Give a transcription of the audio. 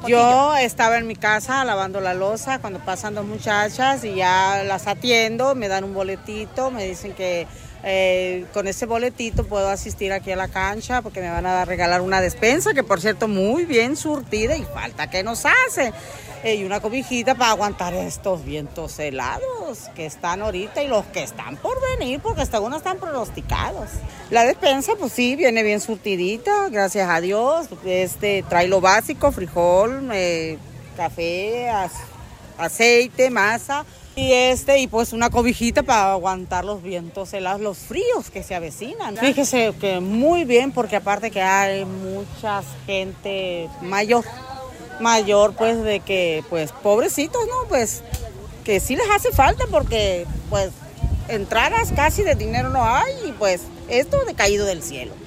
Yo estaba en mi casa lavando la loza cuando pasan dos muchachas y ya las atiendo, me dan un boletito, me dicen que con ese boletito puedo asistir aquí a la cancha porque me van a regalar una despensa que por cierto muy bien surtida y falta que nos hace. Y una cobijita para aguantar estos vientos helados que están ahorita y los que están por venir porque algunos están pronosticados. La despensa pues sí, viene bien surtidita, gracias a Dios. Trae lo básico, frijol, café, aceite, masa y pues una cobijita para aguantar los vientos helados, los fríos que se avecinan. Fíjese que muy bien porque aparte que hay mucha gente mayor pues de que pues pobrecitos, ¿no? Pues que sí les hace falta porque pues entradas casi de dinero no hay y pues esto de caído del cielo.